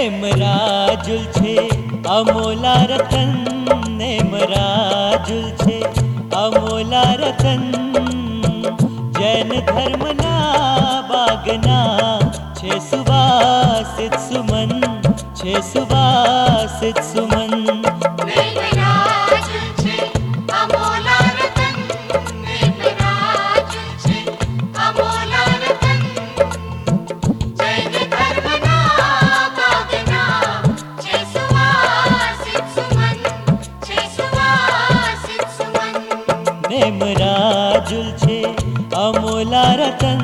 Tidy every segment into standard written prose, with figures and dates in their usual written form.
नेमराजुल छे अमोला रतन, नेमराजुल छे अमोला रतन। जैन धर्मना बागना छे सुवासित सुमन, छे सुवासित सुमन। नेमराजुल छे अमोला रतन, नेमराजुल छे अमोला रतन। जैन धर्मना बागना छे सुवासित सुमन, छे सुवासित सुमन। नेमराजुल छे अमोला रतन।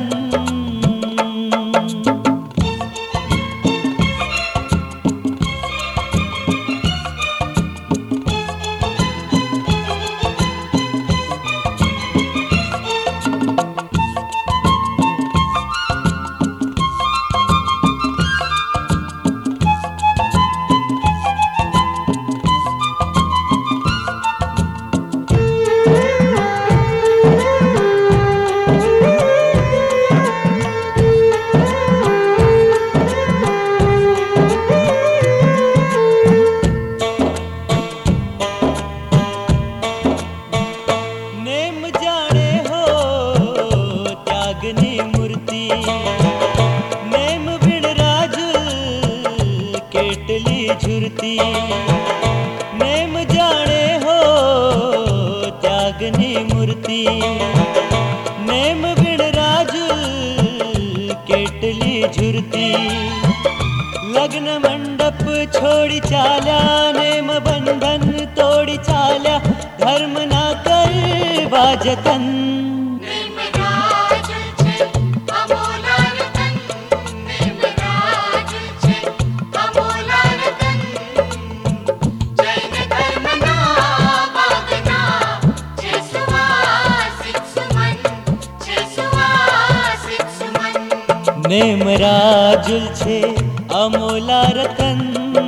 नेम जाने हो त्यागनी मूर्ति, नेम बिन राजुल केटली झुरती। नेम जाने हो त्यागनी मूर्ति, नेम बिन राजुल केटली झुरती। लग्न मंडप छोड़ी चाल्या, नेम बंधन तोड़ी चाल्या। धर्म ना करवा जतन। नेमराजुल छे अमोला रतन, नेमराजुल छे अमोला रतन। जैन धर्मना बागना छे सुवासित सुमन, छे सुवासित सुमन। नेमराजुल छे अमोला रतन।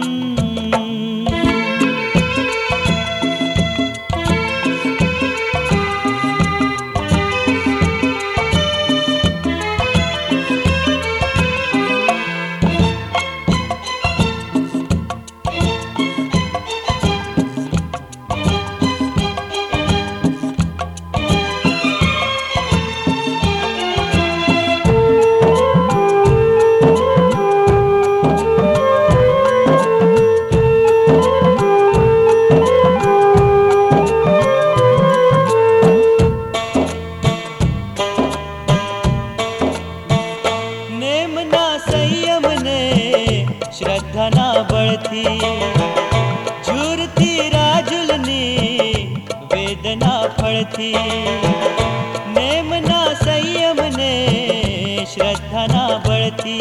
नेमना संयम ने श्रद्धा ना बढ़ती, झूरती राजुलनी वेदना फड़ती। नेमना संयम ने श्रद्धा ना बढ़ती,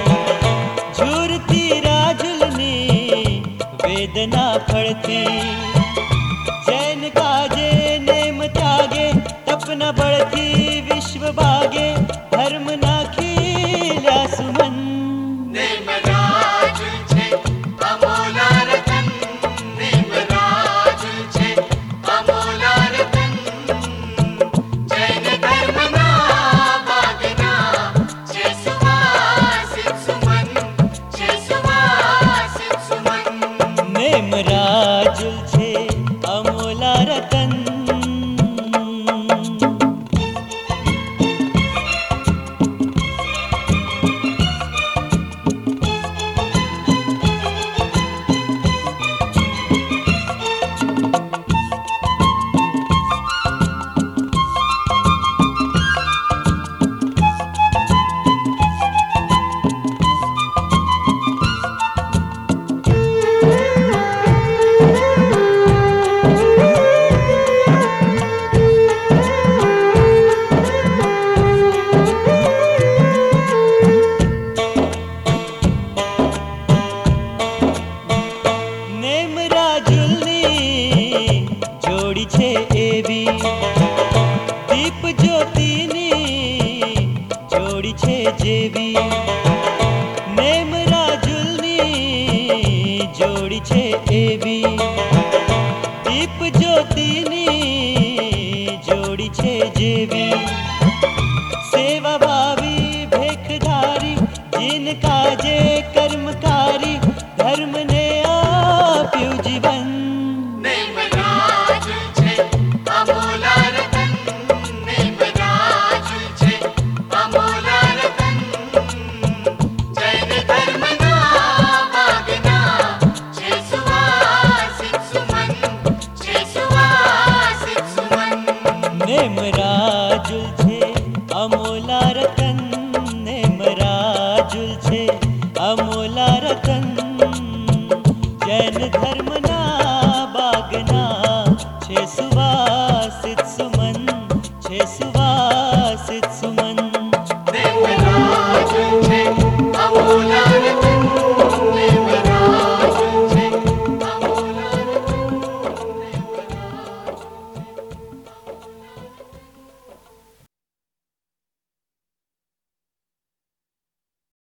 झूरती राजुलनी वेदना फड़ती। जैन काजे नेम त्यागे, तप न बढ़ती विश्व बागे। धर्म ना खील्या सुमन। नेमराजुल छे अमोला रतन, नेमराजुल छे अमोला रतन। जैन धर्मना बागना छे सुवासित सुमन, छे सुवासित सुमन। नेमराजुल छे अमोला रतन। જેવી નેમ રાજુલની જોડી છે એવી દીપ જ્યોતિની જોડી છે જેવી સેવા ભાવી ભેખધારી जिनका